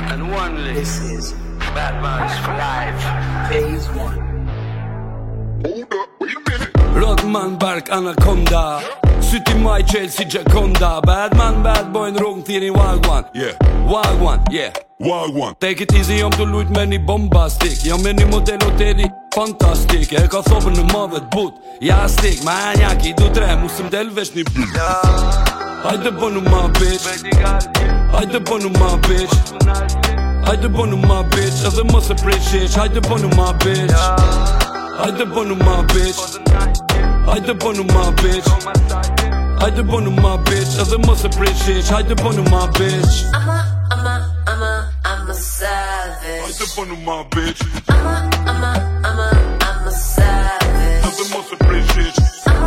and only. This is Bad Man's for Life. Phase 1. Hold up, wait a minute. Rodman, Bark, Anaconda. Syti maj qelë si Gjakonda. Badman, bad boy në rrugë thiri Wagwan. Yeah, Wagwan, yeah. Wagwan. Take it easy, jom të lujt me një bombastik. Jom me një model hoteli fantastik. E ka thobën në madhe t'but. Ja stik, ma njaki du tre, musëm del vesh një blut. Hajde bonu ma bitch. Hajde bonu ma bitch. Hajde bonu ma bitch. Edhe mos e prishish. Hajde bonu ma bitch. Hajde bonu ma bitch. Hajde bonu ma bitch. Hajde bonu ma bitch. Edhe mos e prishish. Hajde bonu ma bitch. I'm a savage. Hajde bonu ma bitch. I'm a savage. Edhe mos e prishish. I'm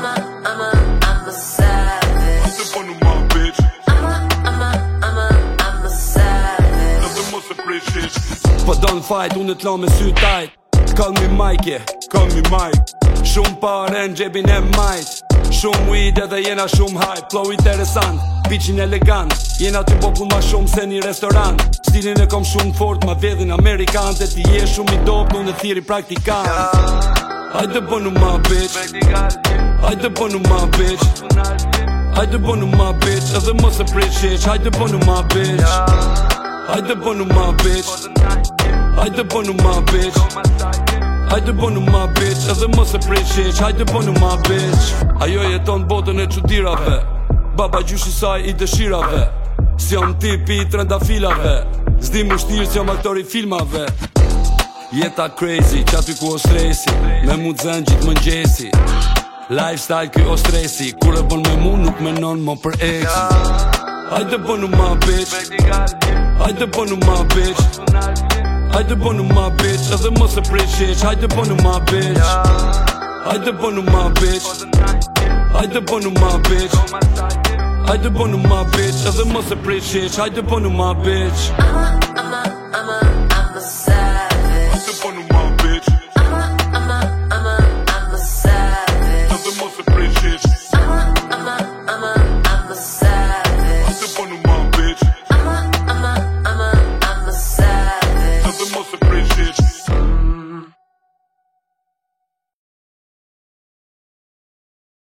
a savage. Hajde bonu ma bitch. I'm a savage. Edhe mos e prishish. Po don fight, unë t'la me sy tajt. Call me Mike, yeah. Call me Mike. Shumë pare në gjebin e majt. Shumë weed edhe jena shumë hype. Flow interesant, bitchin elegant. Jena ty po pun ma shumë se një restorant. Stilin e kom shumë fort, ma vedhin amerikant. E ti je shumë i dop, unë e thiri praktikant. Hajde bonu ma bitch. Hajde bonu ma bitch. Hajde bonu ma bitch. Edhe mos e prishish. Hajde bonu ma bitch. Hajde bonu ma bitch. Hajde bonu ma bitch. Hajde bonu ma bitch. Edhe mos e prishish. Hajde bonu ma bitch. Ajo jeton botën e çuditërave. Baba gjyshi saj i dëshirave. Si jam tipi i trendafilave. Zdi më shtirë si jam aktori filmave. Jeta crazy, qaty ku o stresi. Me mu zën gjitë mëngjesi. Lifestyle ky o stresi. Kur e bon me mu nuk menon mo për exi. Hajde bonu ma bitch. Hajde bonu ma bitch. Hajde bonu ma bitch. Edhe mos e prishish. Hajde bonu ma bitch. Hajde bonu ma bitch. Hajde bonu ma bitch. Hajde bonu ma bitch. Edhe mos e prishish. Hajde bonu ma bitch.